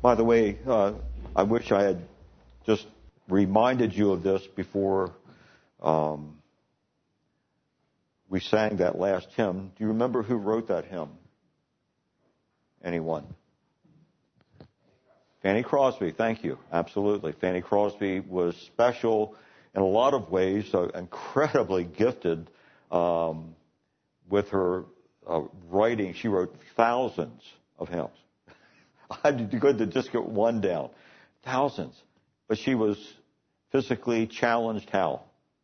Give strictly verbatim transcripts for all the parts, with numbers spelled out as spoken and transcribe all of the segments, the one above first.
By the way, uh, I wish I had just reminded you of this before um, we sang that last hymn. Do you remember who wrote that hymn? Anyone? Fanny Crosby, thank you. Absolutely. Fanny Crosby was special in a lot of ways, so incredibly gifted um, with her uh, writing. She wrote thousands of hymns. I'd be good to just get one down. Thousands. But she was physically challenged how?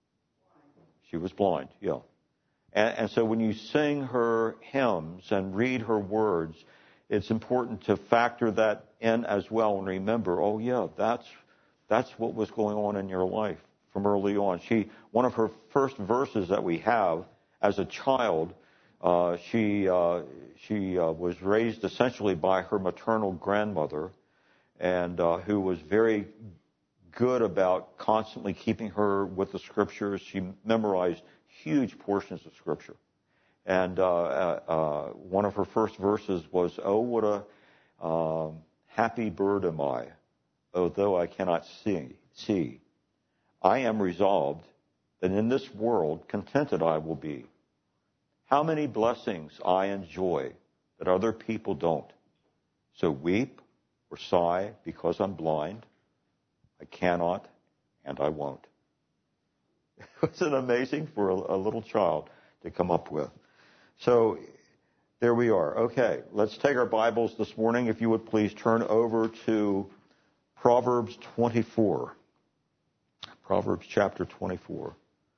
She was blind, yeah. And, and so when you sing her hymns and read her words, it's important to factor that in as well and remember, oh yeah, that's that's what was going on in your life from early on. She, one of her first verses that we have as a child, uh, she uh, she uh, was raised essentially by her maternal grandmother, and uh, who was very good about constantly keeping her with the scriptures. She memorized huge portions of scripture. And uh, uh, one of her first verses was, "Oh, what a um, happy bird am I, although I cannot see. See, I am resolved that in this world contented I will be. How many blessings I enjoy that other people don't. So weep or sigh because I'm blind. I cannot and I won't." Wasn't it amazing for a, a little child to come up with? So there we are. Okay, let's take our Bibles this morning. If you would please turn over to Proverbs twenty-four. Proverbs chapter twenty-four.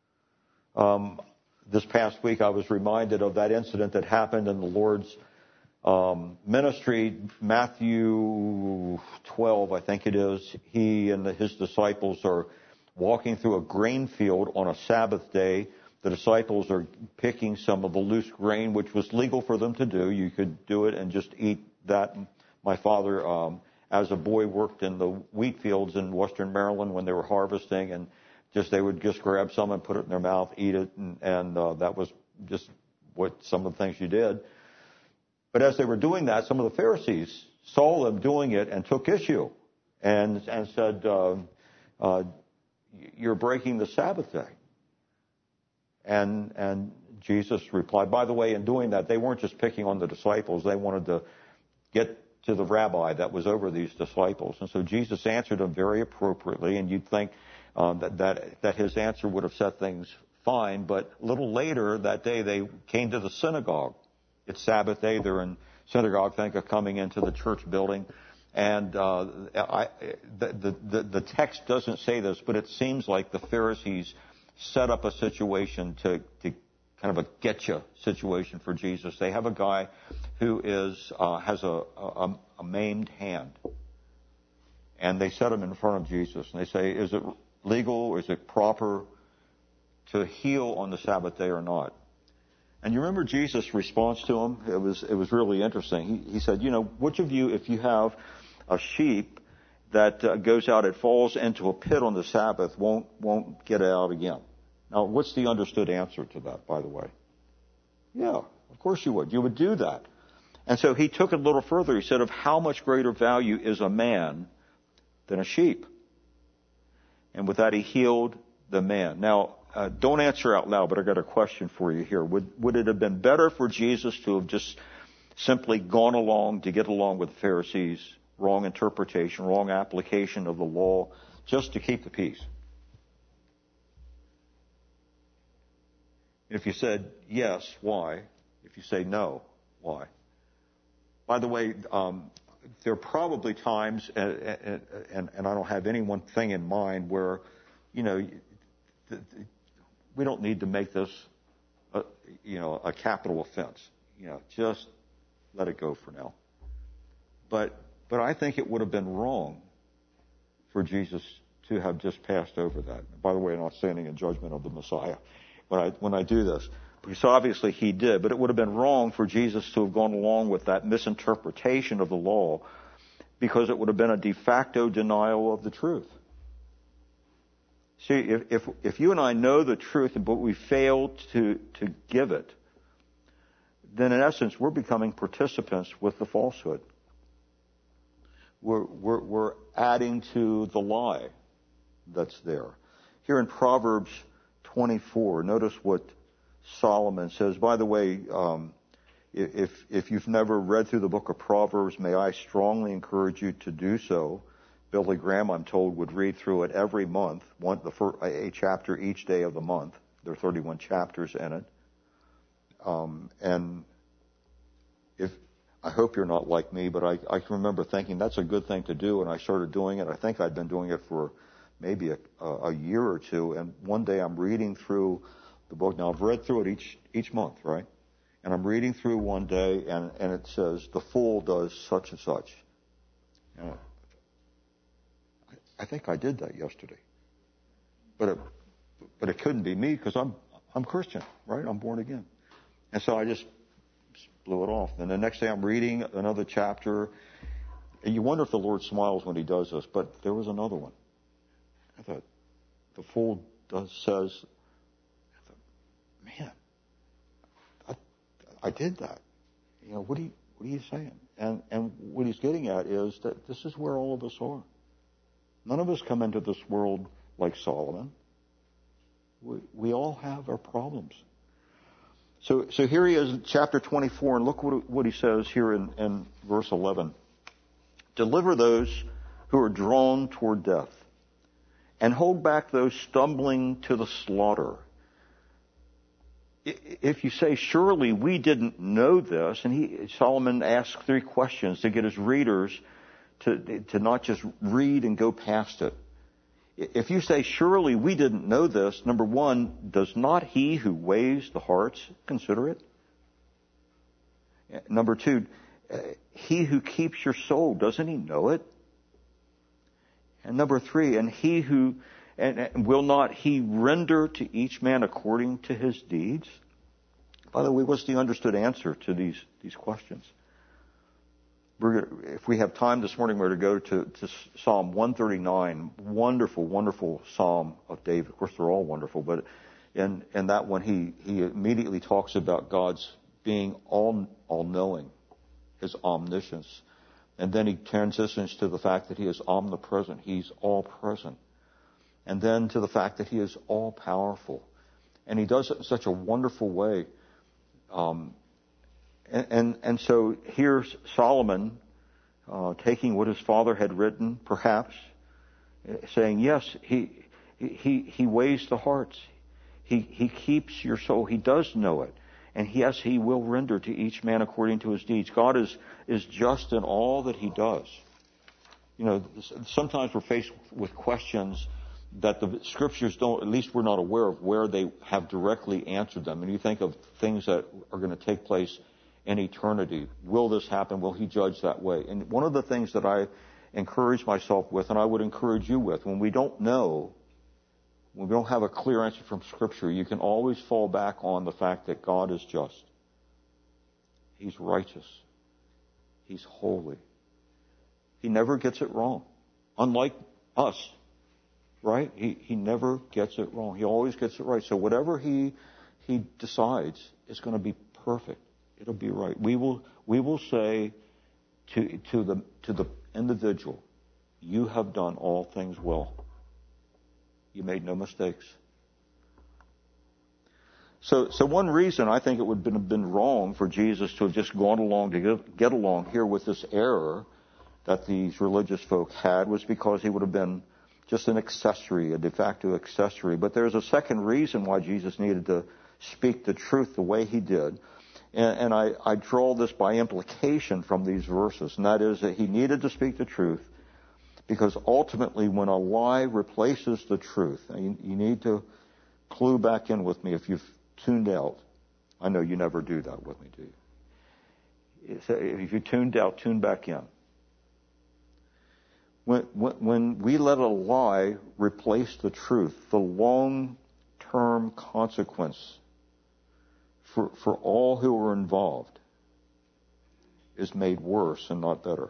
Um, this past week I was reminded of that incident that happened in the Lord's um, ministry. Matthew twelve, I think it is. He and the, his disciples are walking through a grain field on a Sabbath day. The disciples are picking some of the loose grain, which was legal for them to do. You could do it and just eat that. My father, um, as a boy, worked in the wheat fields in western Maryland when they were harvesting, and just they would just grab some and put it in their mouth, eat it, and, and uh, that was just what some of the things you did. But as they were doing that, some of the Pharisees saw them doing it and took issue and and said, uh, uh, "You're breaking the Sabbath day." And and Jesus replied, by the way, in doing that, they weren't just picking on the disciples. They wanted to get to the rabbi that was over these disciples. And so Jesus answered them very appropriately, and you'd think um, that, that, that his answer would have set things fine. But a little later that day, they came to the synagogue. It's Sabbath day. They're in synagogue, think of coming into the church building. And uh, I, the, the, the text doesn't say this, but it seems like the Pharisees set up a situation to, to kind of a getcha situation for Jesus. They have a guy who is uh, has a, a, a maimed hand, and they set him in front of Jesus, and they say, "Is it legal? Is it proper to heal on the Sabbath day or not?" And you remember Jesus' response to him? It was it was really interesting. He, he said, "You know, which of you, if you have a sheep that uh, goes out, it falls into a pit on the Sabbath, won't won't get it out again?" Now, what's the understood answer to that, by the way? Yeah, of course you would. You would do that. And so he took it a little further. He said, of how much greater value is a man than a sheep? And with that, he healed the man. Now, uh, don't answer out loud, but I got a question for you here. Would would it have been better for Jesus to have just simply gone along to get along with the Pharisees? Wrong interpretation, wrong application of the law, just to keep the peace? If you said yes, why? If you say no, why? By the way, um, there are probably times, and, and, and I don't have any one thing in mind where, you know, we don't need to make this, a, you know, a capital offense. You know, just let it go for now. But But I think it would have been wrong for Jesus to have just passed over that. By the way, I'm not standing in judgment of the Messiah when I when I do this, because obviously he did. But it would have been wrong for Jesus to have gone along with that misinterpretation of the law, because it would have been a de facto denial of the truth. See, if if, if you and I know the truth, but we fail to to give it, then in essence we're becoming participants with the falsehood. we're, we're, we're adding to the lie that's there. Here in Proverbs twenty-four, notice what Solomon says. By the way, um, if, if you've never read through the book of Proverbs, may I strongly encourage you to do so. Billy Graham, I'm told, would read through it every month, one, the first, a chapter each day of the month. There are thirty-one chapters in it. Um, and if I hope you're not like me, but I, I can remember thinking that's a good thing to do, and I started doing it. I think I'd been doing it for maybe a, a year or two, and one day I'm reading through the book. Now, I've read through it each each month, right? And I'm reading through one day, and, and it says, the fool does such and such. And I, I think I did that yesterday. But it, but it couldn't be me because I'm I'm Christian, right? I'm born again. And so I just blew it off. And the next day I'm reading another chapter, and you wonder if the Lord smiles when he does this, but there was another one. I thought, the fool does says, I thought, man, I, I did that. You know, what are you, what are you saying? And, and what he's getting at is that this is where all of us are. None of us come into this world like Solomon. We, we all have our problems. So, so here he is in chapter twenty-four, and look what, what he says here in, in verse eleven. Deliver those who are drawn toward death, and hold back those stumbling to the slaughter. If you say, surely we didn't know this, and he, Solomon asks three questions to get his readers to, to not just read and go past it. If you say, surely we didn't know this, number one, does not he who weighs the hearts consider it? Number two, he who keeps your soul, doesn't he know it? And number three, and he who, and, and will not he render to each man according to his deeds? By the way, what's the understood answer to these, these questions? We're gonna, if we have time this morning, we're going to go to, to Psalm one thirty-nine. Wonderful, wonderful Psalm of David. Of course, they're all wonderful, but in, in that one, he, he immediately talks about God's being all, all-knowing, his omniscience. And then he transitions to the fact that he is omnipresent. He's all-present. And then to the fact that he is all-powerful. And he does it in such a wonderful way. Um, And, and, and so here's Solomon uh, taking what his father had written, perhaps, saying, yes, he he he weighs the hearts. He he keeps your soul. He does know it. And yes, he will render to each man according to his deeds. God is, is just in all that he does. You know, sometimes we're faced with questions that the scriptures don't, at least we're not aware of where they have directly answered them. And you think of things that are going to take place in eternity. Will this happen? Will he judge that way? And one of the things that I encourage myself with, and I would encourage you with, when we don't know, when we don't have a clear answer from Scripture, you can always fall back on the fact that God is just. He's righteous. He's holy. He never gets it wrong. Unlike us, right? He, he never gets it wrong. He always gets it right. So whatever he, he decides is going to be perfect. It'll be right. We will we will say to to the to the individual, you have done all things well. You made no mistakes. So so one reason I think it would have been, been wrong for Jesus to have just gone along to get, get along here with this error that these religious folk had was because he would have been just an accessory, a de facto accessory. But there's a second reason why Jesus needed to speak the truth the way he did. And, and I, I draw this by implication from these verses, and that is that he needed to speak the truth because ultimately when a lie replaces the truth, you, you need to clue back in with me if you've tuned out. I know you never do that with me, do you? If you tuned out, tune back in. When, when, when we let a lie replace the truth, the long-term consequence For, for all who are involved is made worse and not better.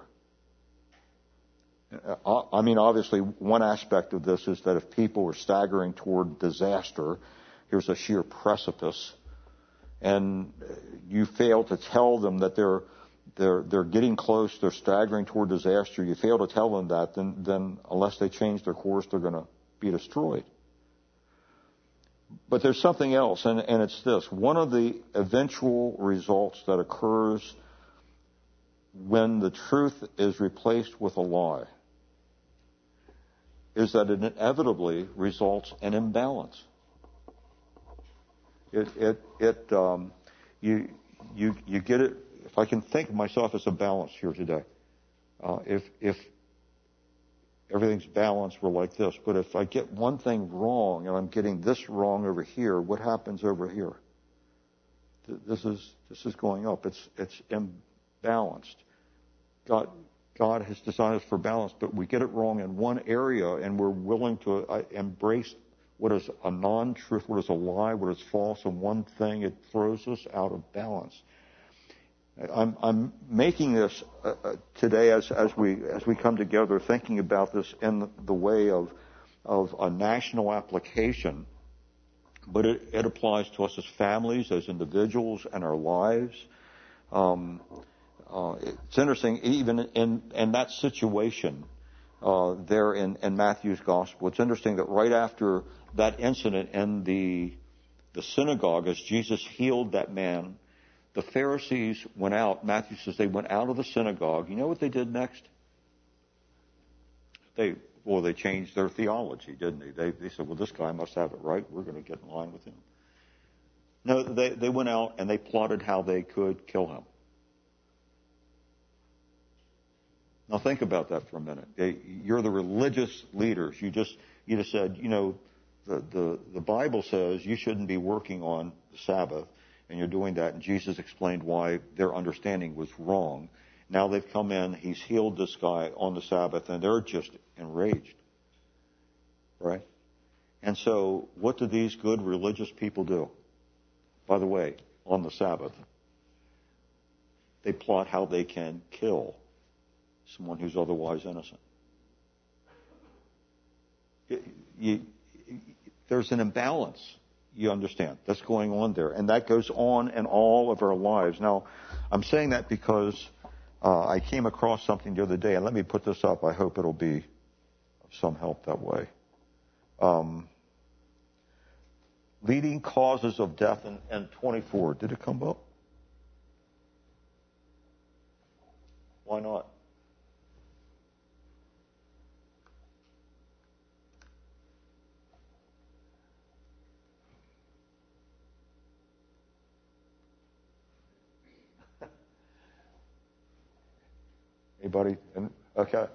I mean, obviously, one aspect of this is that if people are staggering toward disaster, here's a sheer precipice, and you fail to tell them that they're they're they're getting close, they're staggering toward disaster, you fail to tell them that, then then unless they change their course, they're going to be destroyed. But there's something else, and, and it's this. One of the eventual results that occurs when the truth is replaced with a lie is that it inevitably results in imbalance. It, it, it, um, you, you, you get it. If I can think of myself as a balance here today, uh, if, if everything's balanced, we're like this. But if I get one thing wrong and I'm getting this wrong over here, what happens over here? This is, this is going up. It's, it's imbalanced. God, God has designed us for balance, but we get it wrong in one area, and we're willing to uh, embrace what is a non-truth, what is a lie, what is false in one thing. It throws us out of balance. I'm, I'm making this uh, uh, today as, as we as we come together, thinking about this in the way of of a national application, but it, it applies to us as families, as individuals, and our lives. Um, uh, it's interesting, even in, in that situation uh, there in, in Matthew's gospel. It's interesting that right after that incident in the the synagogue, as Jesus healed that man, the Pharisees went out. Matthew says they went out of the synagogue. You know what they did next? They well, they changed their theology, didn't they? They, they said, well, this guy must have it right. We're going to get in line with him. No, they, they went out and they plotted how they could kill him. Now think about that for a minute. They, you're the religious leaders. You just you just said, you know, the, the, the Bible says you shouldn't be working on the Sabbath. And you're doing that, and Jesus explained why their understanding was wrong. Now they've come in, he's healed this guy on the Sabbath, and they're just enraged. Right? And so what do these good religious people do? By the way, on the Sabbath, they plot how they can kill someone who's otherwise innocent. You, you, there's an imbalance. You understand. That's going on there. And that goes on in all of our lives. Now, I'm saying that because uh, I came across something the other day, and let me put this up. I hope it'll be of some help that way. Um, leading causes of death in, in twenty-four. Did it come up? Why not? Anybody? Okay.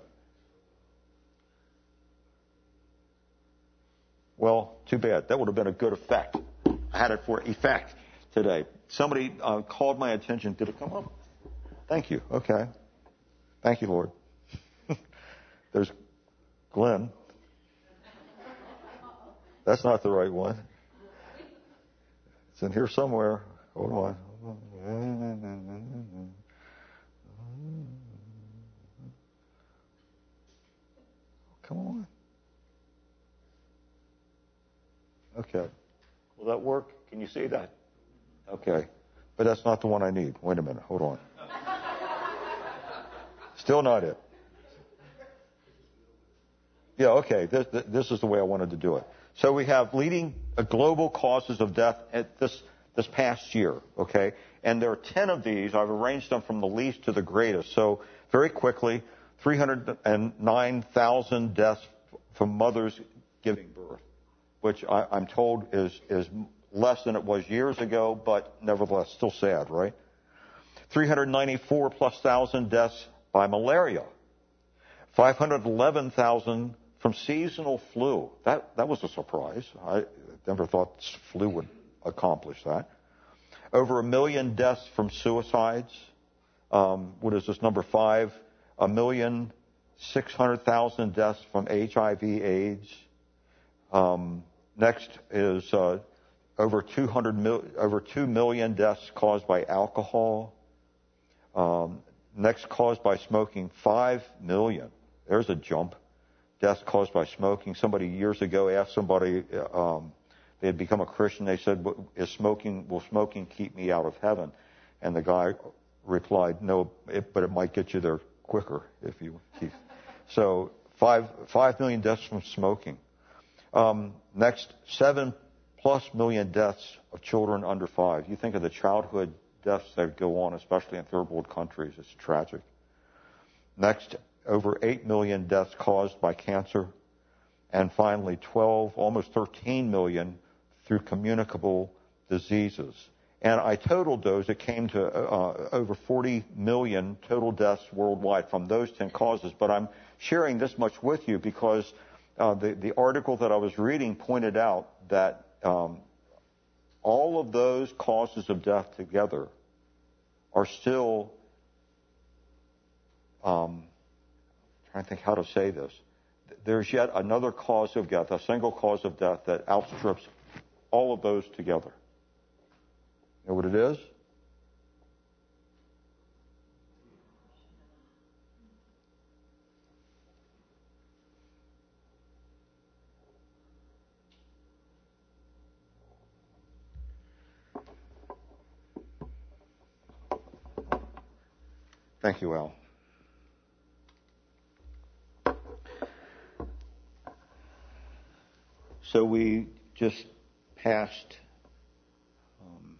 Well, too bad. That would have been a good effect. I had it for effect today. Somebody uh, called my attention. Did it come up? Thank you. Okay. Thank you, Lord. There's Glenn. That's not the right one. It's in here somewhere. Hold on. Come on. Okay. Will that work? Can you see that? Okay. But that's not the one I need. Wait a minute. Hold on. Still not it. Yeah, okay. This, this is the way I wanted to do it. So we have leading uh, global causes of death at this, this past year, okay? And there are ten of these. I've arranged them from the least to the greatest. So very quickly, three hundred nine thousand deaths from mothers giving birth, which I, I'm told is, is less than it was years ago, but nevertheless still sad, right? three hundred ninety-four plus thousand deaths by malaria. five hundred eleven thousand from seasonal flu. That, that was a surprise. I never thought flu would accomplish that. Over a million deaths from suicides. Um, what is this, number five? A million six hundred thousand deaths from H I V AIDS. Um, next is uh, over two hundred mil- over two million deaths caused by alcohol. Um, next, caused by smoking, five million. There's a jump. Deaths caused by smoking. Somebody years ago asked somebody, um, they had become a Christian. They said, "Is smoking will smoking keep me out of heaven?" And the guy replied, no, it, but it might get you there quicker if you keep. So five, five million deaths from smoking. Um, next, seven plus million deaths of children under five. You think of the childhood deaths that go on, especially in third world countries. It's tragic. Next, over eight million deaths caused by cancer. And finally, twelve, almost thirteen million through communicable diseases. And I totaled those. It came to uh, over forty million total deaths worldwide from those ten causes. But I'm sharing this much with you because uh, the, the article that I was reading pointed out that um, all of those causes of death together are still, um, trying to think how to say this. There's yet another cause of death, a single cause of death that outstrips all of those together. You know what it is? Thank you, Al. So we just passed um,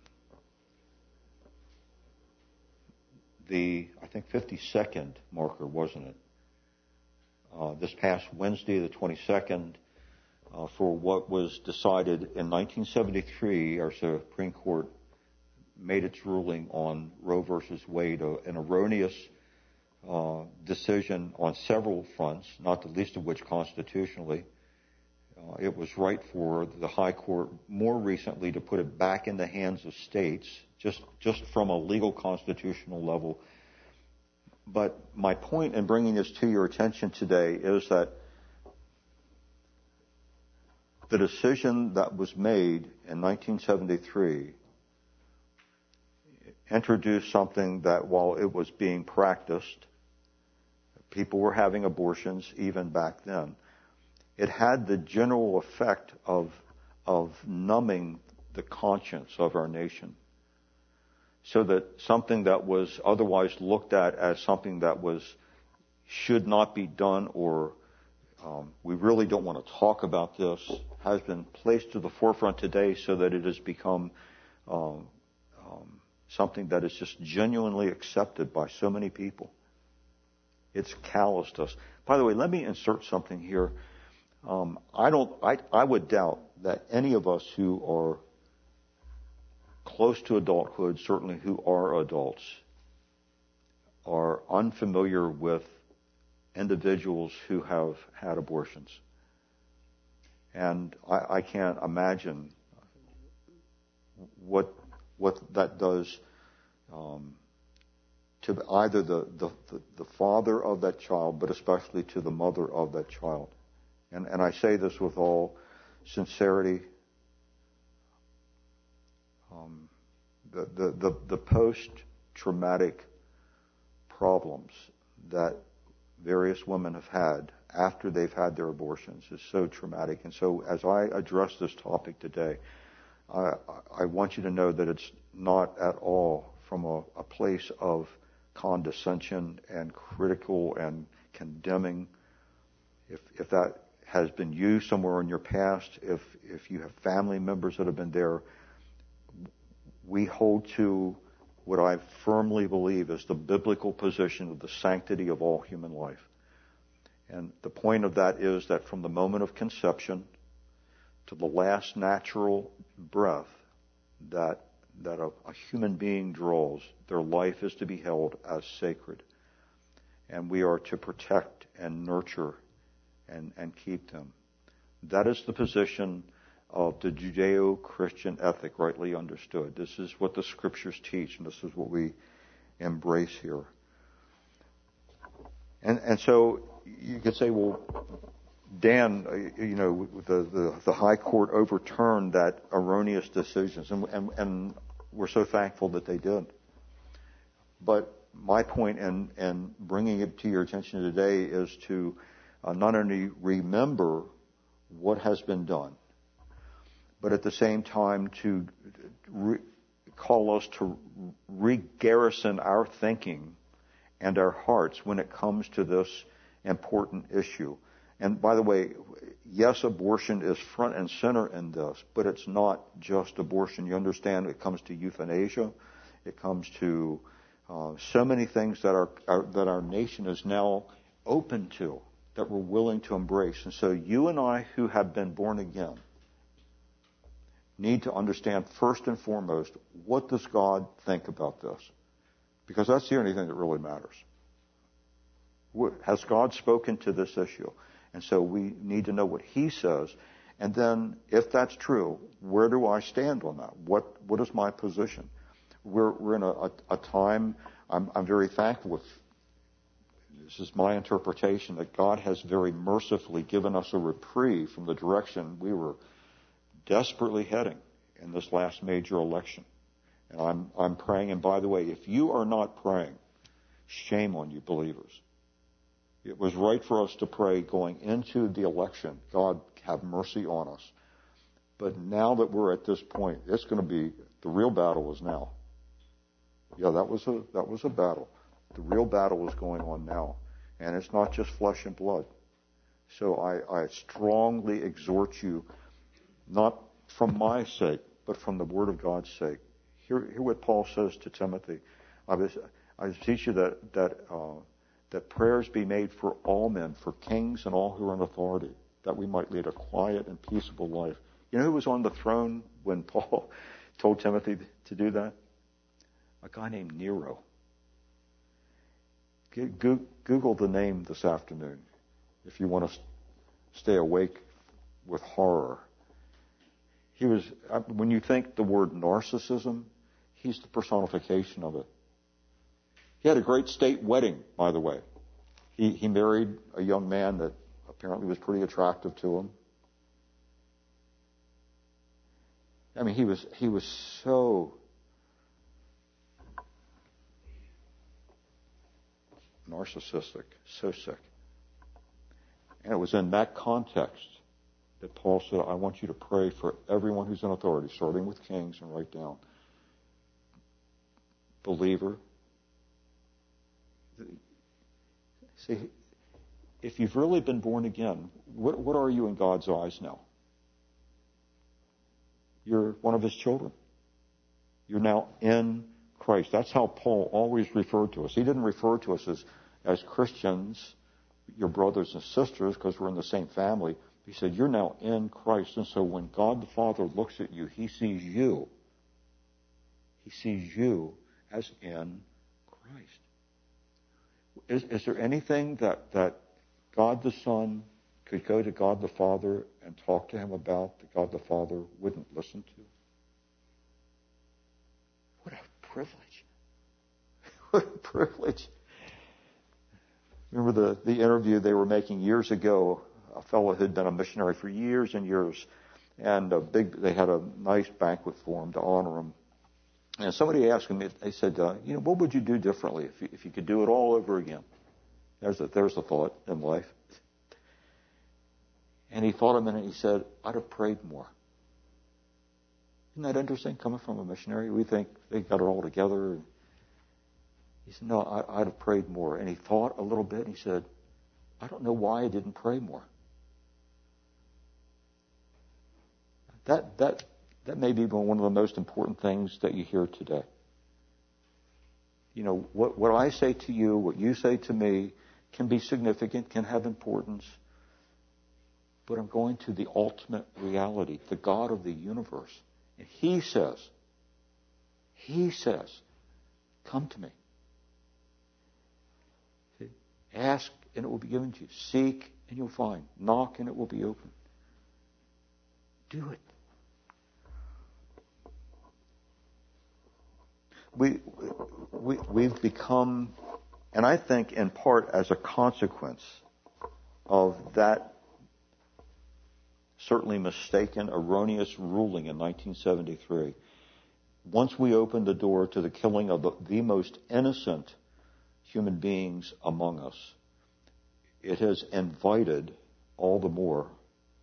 the, I think, fifty-second marker, wasn't it? Uh, this past Wednesday, the twenty-second, uh, for what was decided in nineteen seventy-three, our Supreme Court made its ruling on Roe versus Wade, an erroneous uh, decision on several fronts, not the least of which constitutionally. Uh, it was right for the High Court more recently to put it back in the hands of states, just just from a legal constitutional level. But my point in bringing this to your attention today is that the decision that was made in nineteen seventy-three introduced something that, while it was being practiced, people were having abortions even back then. It had the general effect of, of numbing the conscience of our nation, so that something that was otherwise looked at as something that was should not be done, or um, we really don't want to talk about this, has been placed to the forefront today, so that it has become um, um, something that is just genuinely accepted by so many people. It's calloused us. By the way, let me insert something here. Um, I don't. I, I would doubt that any of us who are close to adulthood, certainly who are adults, are unfamiliar with individuals who have had abortions. And I, I can't imagine what what that does um, to either the, the, the, the father of that child, but especially to the mother of that child. And, and I say this with all sincerity. Um, the, the, the, the post-traumatic problems that various women have had after they've had their abortions is so traumatic. And so as I address this topic today, I, I want you to know that it's not at all from a, a place of condescension and critical and condemning. If, if that has been you somewhere in your past, if, if you have family members that have been there, we hold to what I firmly believe is the biblical position of the sanctity of all human life. And the point of that is that from the moment of conception to the last natural breath that that a, a human being draws, their life is to be held as sacred. And we are to protect and nurture and, and keep them. That is the position of the Judeo-Christian ethic, rightly understood. This is what the Scriptures teach, and this is what we embrace here. And, and so you could say, well, Dan, you know, the, the, the High Court overturned that erroneous decisions, and, and, and we're so thankful that they did. But my point in, in bringing it to your attention today is to uh, not only remember what has been done, but at the same time to re- call us to re-garrison our thinking and our hearts when it comes to this important issue. And by the way, yes, abortion is front and center in this, but it's not just abortion. You understand it comes to euthanasia. It comes to uh, so many things that our, our that our nation is now open to, that we're willing to embrace. And so you and I who have been born again need to understand first and foremost, what does God think about this? Because that's the only thing that really matters. Has God spoken to this issue? And so we need to know what He says. And then, if that's true, where do I stand on that? What What is my position? We're, we're in a, a, a time, I'm, I'm very thankful with, this is my interpretation, that God has very mercifully given us a reprieve from the direction we were desperately heading in this last major election. And I'm, I'm praying, and by the way, if you are not praying, shame on you, believers. It was right for us to pray going into the election, God, have mercy on us. But now that we're at this point, it's going to be, the real battle is now. Yeah, that was a that was a battle. The real battle is going on now. And it's not just flesh and blood. So I, I strongly exhort you, not from my sake, but from the Word of God's sake. Hear, hear what Paul says to Timothy. I was, I teach you that that uh, that prayers be made for all men, for kings and all who are in authority, that we might lead a quiet and peaceable life. You know who was on the throne when Paul told Timothy to do that? A guy named Nero. Google the name this afternoon if you want to stay awake with horror. He was, when you think the word narcissism, he's the personification of it. He had a great state wedding, by the way. He, he married a young man that apparently was pretty attractive to him. I mean, he was he was so narcissistic, so sick. And it was in that context that Paul said, I want you to pray for everyone who's in authority, starting with kings and right down. Believer. See, if you've really been born again, what, what are you in God's eyes now? You're one of His children. You're now in Christ. That's how Paul always referred to us. He didn't refer to us as, as Christians, your brothers and sisters, because we're in the same family. He said, you're now in Christ. And so when God the Father looks at you, He sees you. He sees you as in Christ. Is, is there anything that, that God the Son could go to God the Father and talk to Him about that God the Father wouldn't listen to? What a privilege. What a privilege. Remember the, the interview they were making years ago, a fellow who had been a missionary for years and years, and a big, they had a nice banquet for him to honor him. And somebody asked him, they said, uh, you know, what would you do differently if you, if you could do it all over again? There's a, there's a thought in life. And he thought a minute, he said, I'd have prayed more. Isn't that interesting, coming from a missionary? We think they got it all together. He said, no, I, I'd have prayed more. And he thought a little bit, and he said, I don't know why I didn't pray more. That, that, that may be one of the most important things that you hear today. You know, what, what I say to you, what you say to me, can be significant, can have importance. But I'm going to the ultimate reality, the God of the universe. And He says, He says, come to me. See? Ask and it will be given to you. Seek and you'll find. Knock and it will be open. Do it. We, we, we've become, and I think in part as a consequence of that certainly mistaken, erroneous ruling in nineteen seventy-three, once we opened the door to the killing of the, the most innocent human beings among us, it has invited all the more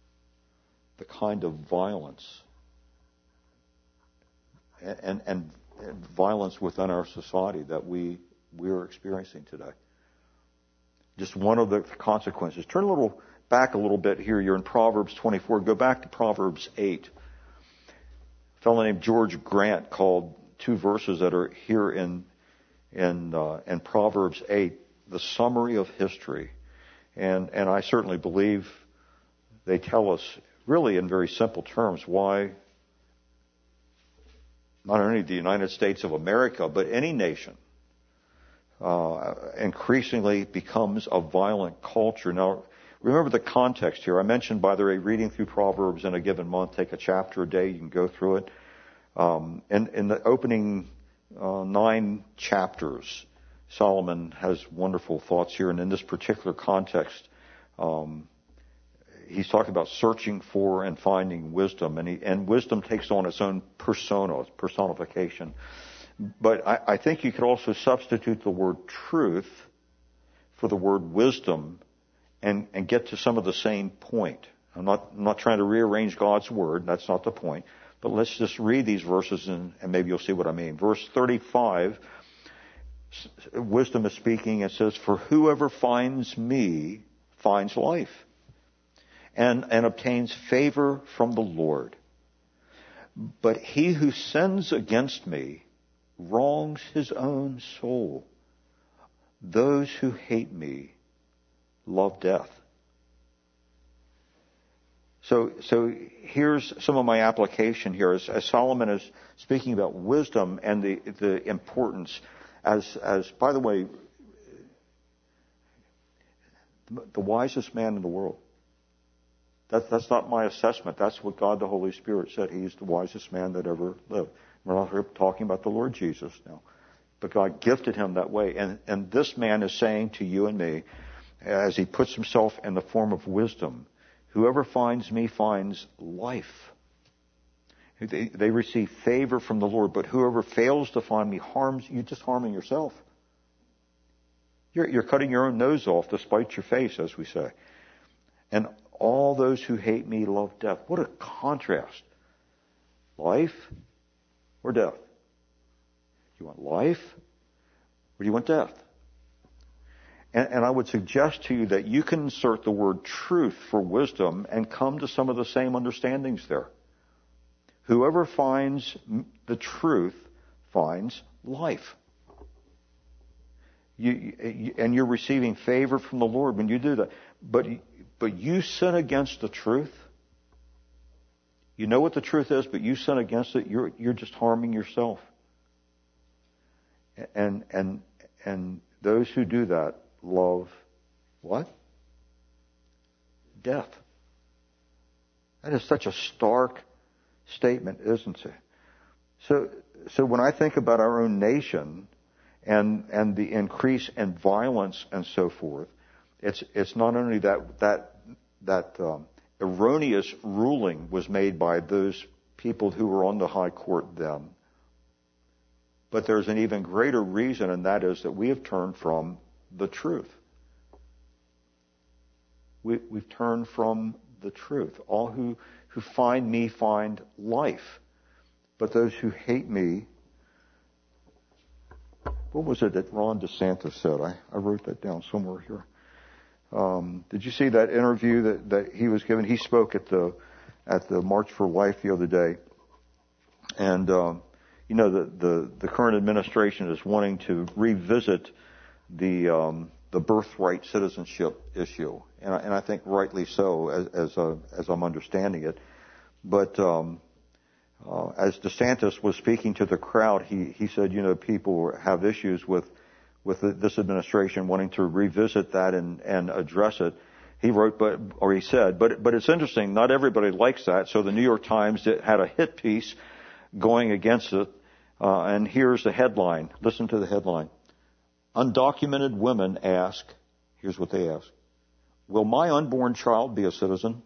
the kind of violence and, and, and violence within our society that we we're experiencing today. Just one of the consequences. Turn a little back a little bit here. You're in Proverbs twenty-four. Go back to Proverbs eight. A fellow named George Grant called two verses that are here in in uh, in Proverbs eight the summary of history, and and I certainly believe they tell us really in very simple terms why not only the United States of America but any nation uh, increasingly becomes a violent culture. Now, remember the context here. I mentioned, by the way, reading through Proverbs in a given month. Take a chapter a day. You can go through it. Um, in, in the opening uh, nine chapters, Solomon has wonderful thoughts here. And in this particular context, um, he's talking about searching for and finding wisdom. And, he, and wisdom takes on its own persona, personification. But I, I think you could also substitute the word truth for the word wisdom and, and get to some of the same point. I'm not, I'm not trying to rearrange God's word. That's not the point. But let's just read these verses and, and maybe you'll see what I mean. Verse thirty-five, wisdom is speaking. It says, "For whoever finds me finds life and, and obtains favor from the Lord. But he who sins against me wrongs his own soul. Those who hate me love death." So, so here's some of my application here. As, as Solomon is speaking about wisdom and the, the importance, as, as, by the way, the wisest man in the world. That, that's not my assessment. That's what God the Holy Spirit said. He's the wisest man that ever lived. We're not talking about the Lord Jesus now. But God gifted him that way. And, and this man is saying to you and me, as he puts himself in the form of wisdom, whoever finds me finds life. They, they receive favor from the Lord, but whoever fails to find me harms, you're just harming yourself. You're, you're cutting your own nose off to spite your face, as we say. And all those who hate me love death. What a contrast. Life or death? You want life or do you want death? And, and I would suggest to you that you can insert the word truth for wisdom and come to some of the same understandings there. Whoever finds the truth finds life. You, you, and you're receiving favor from the Lord when you do that. But, but you sin against the truth. You know what the truth is, but you sin against it, you're, you're just harming yourself. And, and, and those who do that love what? Death. That is such a stark statement, isn't it? So, so when I think about our own nation and, and the increase in violence and so forth, it's, it's not only that, that, that, um, erroneous ruling was made by those people who were on the high court then. But there's an even greater reason, and that is that we have turned from the truth. We, we've turned from the truth. All who, who find me find life. But those who hate me, what was it that Ron DeSantis said? I, I wrote that down somewhere here. Um, did you see that interview that, that he was given? He spoke at the at the March for Life the other day, and um, you know the, the the current administration is wanting to revisit the um, the birthright citizenship issue, and I, and I think rightly so, as as, a, as I'm understanding it. But um, uh, as DeSantis was speaking to the crowd, he he said, you know, people have issues with. with this administration wanting to revisit that and, and address it. He wrote, but, or he said, but, but it's interesting, not everybody likes that. So the New York Times had a hit piece going against it. Uh, and here's the headline. Listen to the headline. Undocumented women ask, here's what they ask. Will my unborn child be a citizen?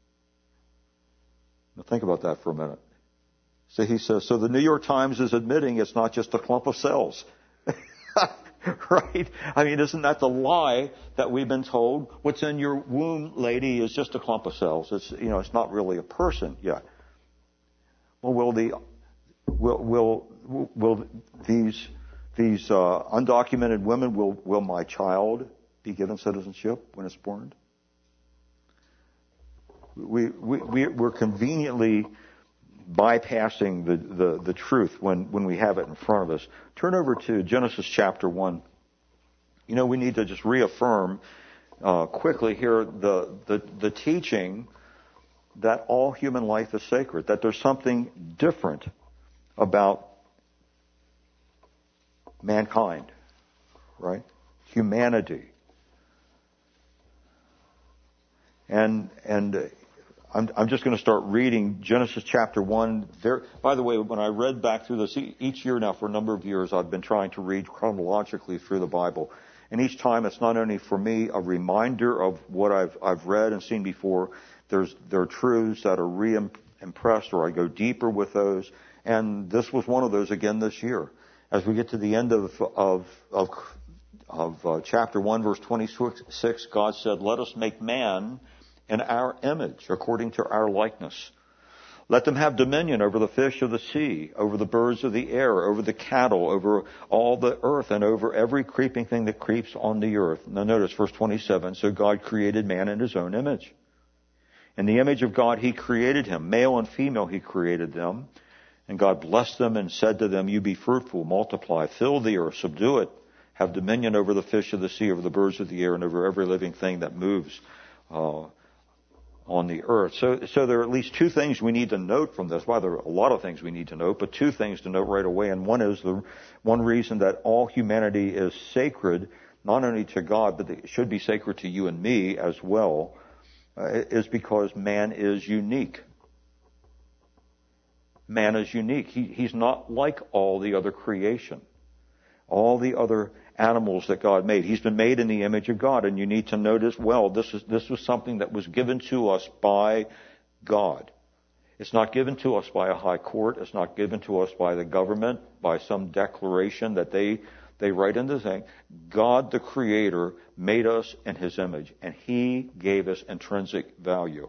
Now think about that for a minute. So he says, so the New York Times is admitting it's not just a clump of cells. Right? I mean, isn't that the lie that we've been told? What's in your womb, lady, is just a clump of cells. It's, you know, it's not really a person yet. Well, will the, will, will will these these uh, undocumented women, will will my child be given citizenship when it's born? We we we- we're conveniently bypassing the, the, the truth when, when we have it in front of us. Turn over to Genesis chapter one. You know, we need to just reaffirm uh, quickly here the, the the teaching that all human life is sacred, that there's something different about mankind, right? Humanity. And and uh, I'm, I'm just going to start reading Genesis chapter one. There, by the way, when I read back through this, each year now for a number of years, I've been trying to read chronologically through the Bible. And each time it's not only for me a reminder of what I've, I've read and seen before, there's, there are truths that are re-impressed, or I go deeper with those. And this was one of those again this year. As we get to the end of, of, of, of uh, chapter one, verse twenty-six, God said, "Let us make man in our image, according to our likeness. Let them have dominion over the fish of the sea, over the birds of the air, over the cattle, over all the earth, and over every creeping thing that creeps on the earth." Now notice verse twenty-seven. "So God created man in his own image. In the image of God he created him. Male and female he created them. And God blessed them and said to them, 'You be fruitful, multiply, fill the earth, subdue it, have dominion over the fish of the sea, over the birds of the air, and over every living thing that moves uh, on the earth.'" So, so there are at least two things we need to note from this. Well, there are a lot of things we need to note, but two things to note right away. And one is the one reason that all humanity is sacred, not only to God, but it should be sacred to you and me as well, uh, is because man is unique. Man is unique. He, he's not like all the other creation, all the other animals that God made. He's been made in the image of God, and you need to note as well, this is this was something that was given to us by God. It's not given to us by a high court. It's not given to us by the government, by some declaration that they they write in the thing. God, the Creator, made us in His image, and He gave us intrinsic value.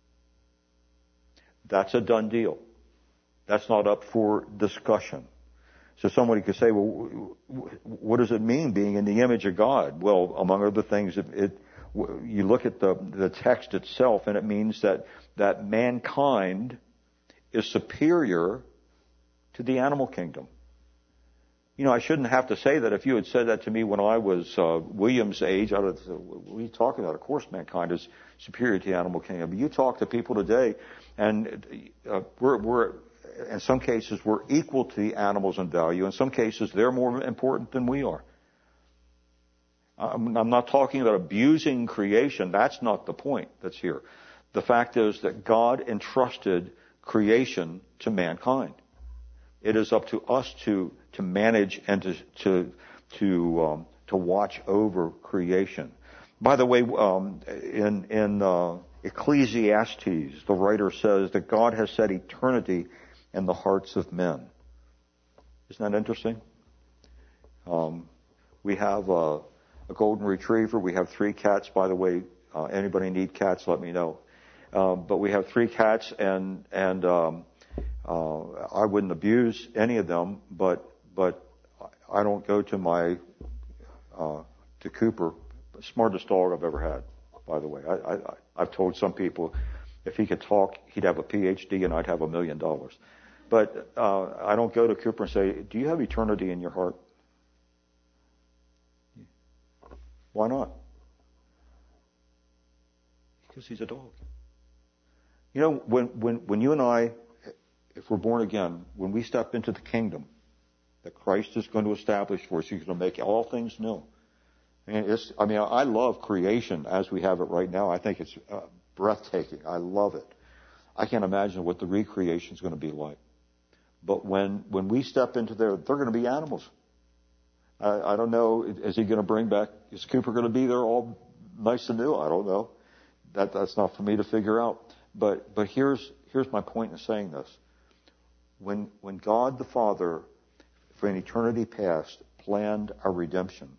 That's a done deal. That's not up for discussion. So somebody could say, well, what does it mean being in the image of God? Well, among other things, it, it, you look at the, the text itself, and it means that, that mankind is superior to the animal kingdom. You know, I shouldn't have to say that. If you had said that to me when I was uh, William's age, I would have said, what are you talking about? Of course mankind is superior to the animal kingdom. But you talk to people today, and uh, we're, we're in some cases, we're equal to the animals in value. In some cases, they're more important than we are. I'm not talking about abusing creation. That's not the point that's here. The fact is that God entrusted creation to mankind. It is up to us to, to manage and to, to, to, um, to watch over creation. By the way, um, in, in uh, Ecclesiastes, the writer says that God has set eternity in the hearts of men. Isn't that interesting? Um, we have a, a golden retriever. We have three cats. By the way, uh, anybody need cats? Let me know. Um, but we have three cats, and and um, uh, I wouldn't abuse any of them. But but I don't go to my uh, to Cooper, smartest dog I've ever had. By the way, I, I I've told some people if he could talk, he'd have a P H D, and I'd have a million dollars. But uh, I don't go to Cooper and say, "Do you have eternity in your heart?" Why not? Because he's a dog. You know, when, when, when you and I, if we're born again, when we step into the kingdom that Christ is going to establish for us, He's going to make all things new. And it's, I mean, I love creation as we have it right now. I think it's uh, breathtaking. I love it. I can't imagine what the recreation is going to be like. But when, when we step into there, they're going to be animals. I, I don't know, is he going to bring back, is Cooper going to be there all nice and new? I don't know. That, that's not for me to figure out. But, but here's, here's my point in saying this. When, when God the Father, for an eternity past, planned our redemption,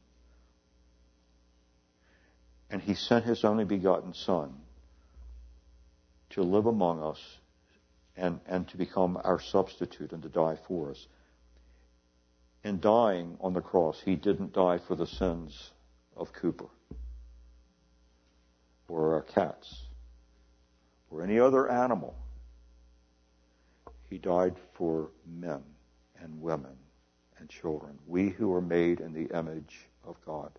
and He sent His only begotten Son to live among us and, and to become our substitute and to die for us, in dying on the cross, he didn't die for the sins of Cooper or our cats or any other animal. He died for men and women and children, we who are made in the image of God.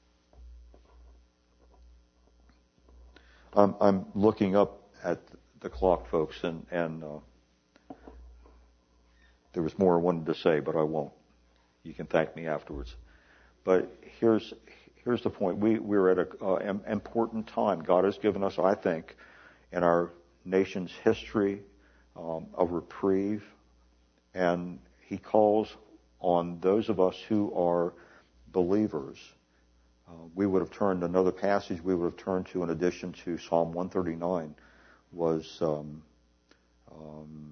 I'm, I'm looking up at the clock, folks, and, and uh, there was more I wanted to say, but I won't. You can thank me afterwards. But here's here's the point. We, we're at an uh, important time. God has given us, I think, in our nation's history, um, a reprieve, and he calls on those of us who are believers. Uh, we would have turned another passage we would have turned to in addition to Psalm one thirty-nine was um, um,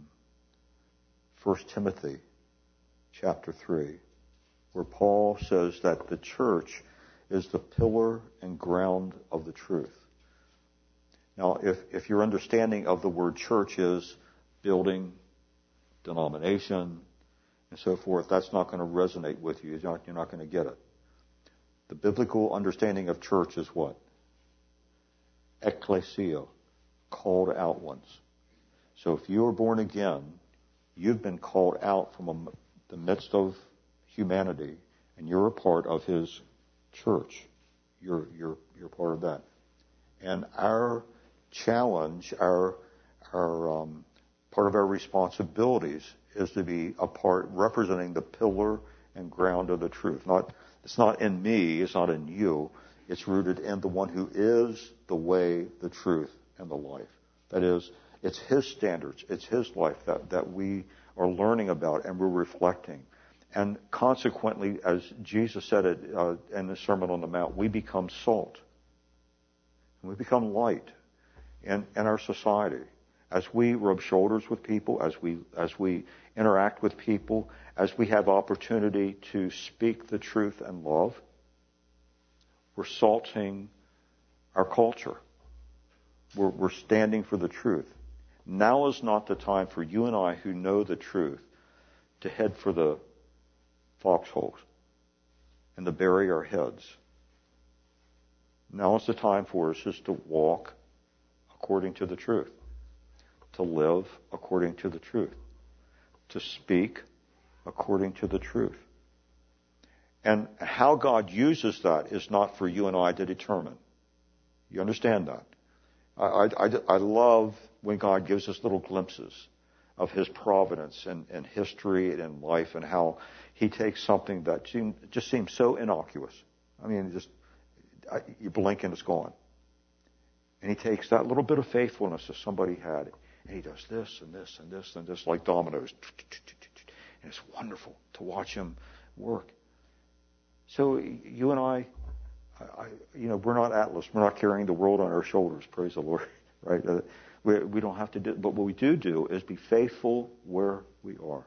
First Timothy chapter three, where Paul says that the church is the pillar and ground of the truth. Now, if, if your understanding of the word church is building, denomination, and so forth, that's not going to resonate with you. You're not, you're not going to get it. The biblical understanding of church is what? Ecclesia, called out ones. So if you are born again, you've been called out from a, the midst of humanity, and you're a part of his church. You're, you're, you're part of that. And our challenge, our, our um, part of our responsibilities is to be a part representing the pillar and ground of the truth. Not, it's not in me, it's not in you. It's rooted in the one who is the way, the truth, and the life. That is, it's his standards, it's his life that, that we are learning about and we're reflecting. And consequently, as Jesus said it uh, in the Sermon on the Mount, we become salt. And we become light in, in our society. As we rub shoulders with people, as we as we interact with people, as we have opportunity to speak the truth and love, we're salting our culture. We're, we're standing for the truth. Now is not the time for you and I who know the truth to head for the foxholes and to bury our heads. Now is the time for us just to walk according to the truth, to live according to the truth, to speak according to the truth. And how God uses that is not for you and I to determine. You understand that? I, I, I love when God gives us little glimpses of his providence and, and history and life, and how he takes something that seemed, just seems so innocuous. I mean, just I, you blink and it's gone. And he takes that little bit of faithfulness that somebody had, and he does this and this and this and this like dominoes. And it's wonderful to watch him work. So you and I, I, you know, we're not Atlas. We're not carrying the world on our shoulders. Praise the Lord. Right? Uh, we, we don't have to do, but what we do do is be faithful where we are.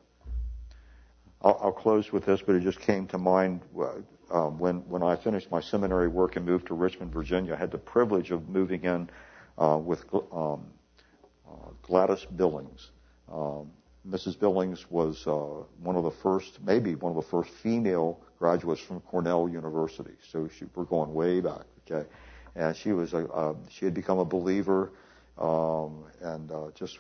I'll, I'll close with this, but it just came to mind um, when when I finished my seminary work and moved to Richmond, Virginia. I had the privilege of moving in uh, with um, uh, Gladys Billings. Um, Missus Billings was uh, one of the first, maybe one of the first female graduates from Cornell University. So she, we're going way back, okay? And she was a, uh, she had become a believer, um, and uh, just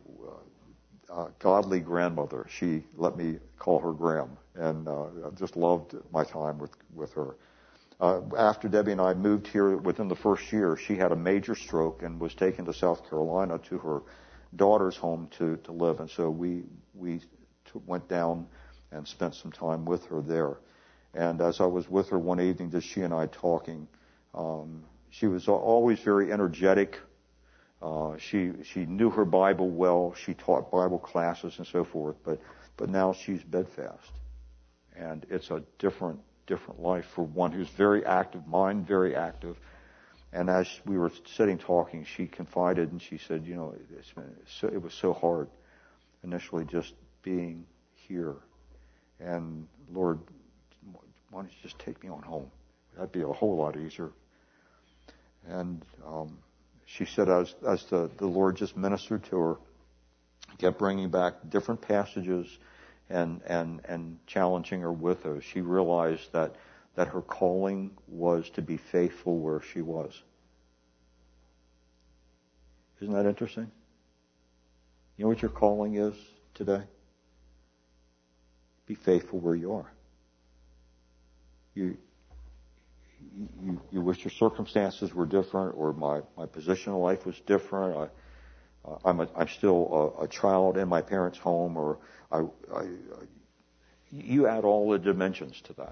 uh, uh, godly grandmother. She let me call her Graham, and uh, I just loved my time with with her. Uh, after Debbie and I moved here, within the first year, she had a major stroke and was taken to South Carolina to her daughter's home to, to live. And so we we t- went down and spent some time with her there. And as I was with her one evening, just she and I talking, um, she was always very energetic. Uh, she she knew her Bible well. She taught Bible classes and so forth. But but now she's bedfast, and it's a different different life for one who's very active, mind very active. And as we were sitting talking, she confided and she said, you know, it's been, so, it was so hard initially just being here. And Lord, why don't you just take me on home? That'd be a whole lot easier. And um, she said as, as the, the Lord just ministered to her, kept bringing back different passages and, and, and challenging her with those. She realized that, that her calling was to be faithful where she was. Isn't that interesting? You know what your calling is today? Be faithful where you are. You, you, you wish your circumstances were different, or my, my position in life was different. I, uh, I'm, a, I'm still a, a child in my parents' home, or I, I, I, you add all the dimensions to that.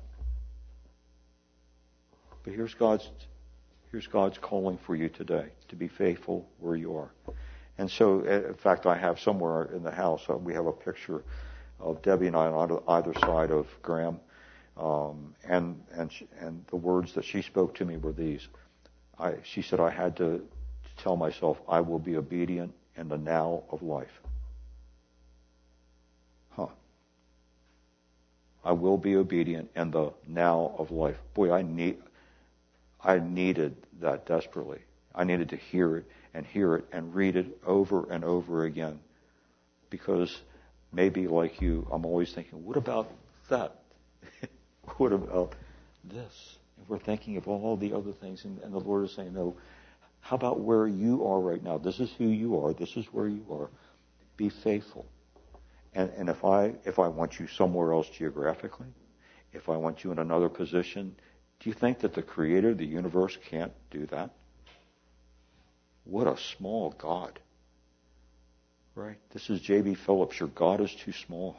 But here's God's, here's God's calling for you today, to be faithful where you are. And so, in fact, I have somewhere in the house, uh, we have a picture of Debbie and I on either side of Graham. Um, and, and, she, and the words that she spoke to me were these. I, she said, I had to, to tell myself, I will be obedient in the now of life. Huh. I will be obedient in the now of life. Boy, I need, I needed that desperately. I needed to hear it and hear it and read it over and over again. Because maybe like you, I'm always thinking, what about that? What about this? And we're thinking of all the other things, and, and the Lord is saying, no, how about where you are right now? This is who you are. This is where you are. Be faithful. And, and if I if I want you somewhere else geographically, if I want you in another position, do you think that the Creator of the universe can't do that? What a small God. Right? This is J B. Phillips. Your God is too small.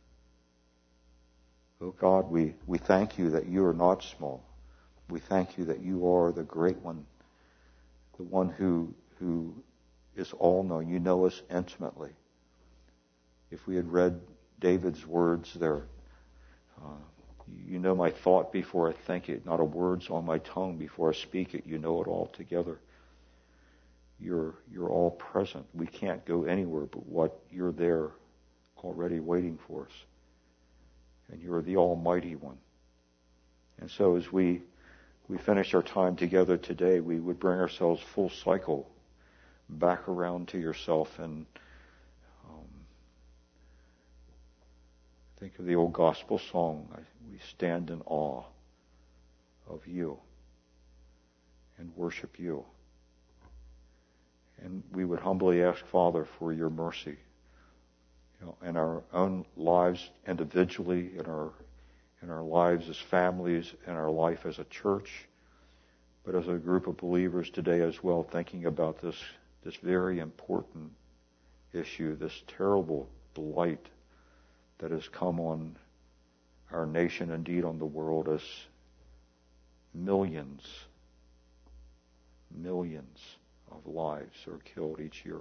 Oh God, we, we thank you that you are not small. We thank you that you are the great one, the one who who is all-knowing. You know us intimately. If we had read David's words there, uh, you know my thought before I think it, not a word's on my tongue before I speak it. You know it all together. You're you're all present. We can't go anywhere but what you're there already waiting for us. And you're the Almighty One. And so as we we finish our time together today, we would bring ourselves full cycle back around to yourself and um, think of the old gospel song, we stand in awe of you and worship you. And we would humbly ask, Father, for your mercy, you know, in our own lives individually, in our in our lives as families, in our life as a church, but as a group of believers today as well, thinking about this this very important issue, this terrible blight that has come on our nation, indeed on the world, as millions, millions of lives are killed each year.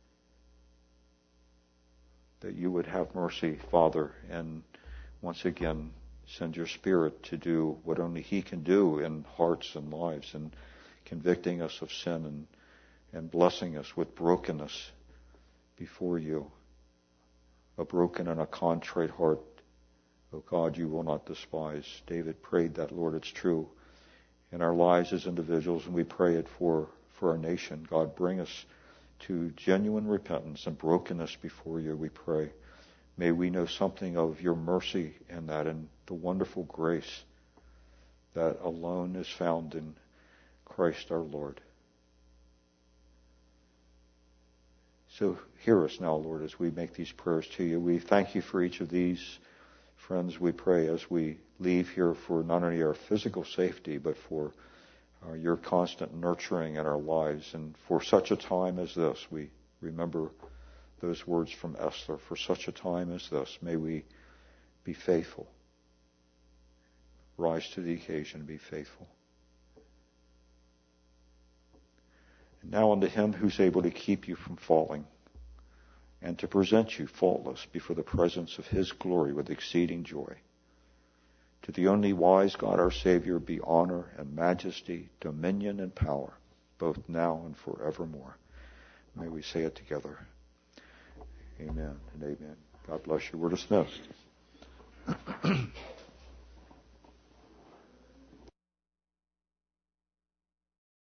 That you would have mercy, Father, and once again send your Spirit to do what only He can do in hearts and lives, and convicting us of sin and, and blessing us with brokenness before you. A broken and a contrite heart, oh God, you will not despise. David prayed that, Lord, it's true in our lives as individuals, and we pray it for, for our nation. God, bring us to genuine repentance and brokenness before you, we pray. May we know something of your mercy in that, and the wonderful grace that alone is found in Christ our Lord. So hear us now, Lord, as we make these prayers to you. We thank you for each of these friends, we pray, as we leave here, for not only our physical safety, but for uh, your constant nurturing in our lives. And for such a time as this, we remember those words from Esther. For such a time as this, may we be faithful. Rise to the occasion and be faithful. And now unto him who's able to keep you from falling and to present you faultless before the presence of his glory with exceeding joy. To the only wise God our Savior be honor and majesty, dominion and power, both now and forevermore. May we say it together. Amen and amen. God bless you. We're dismissed.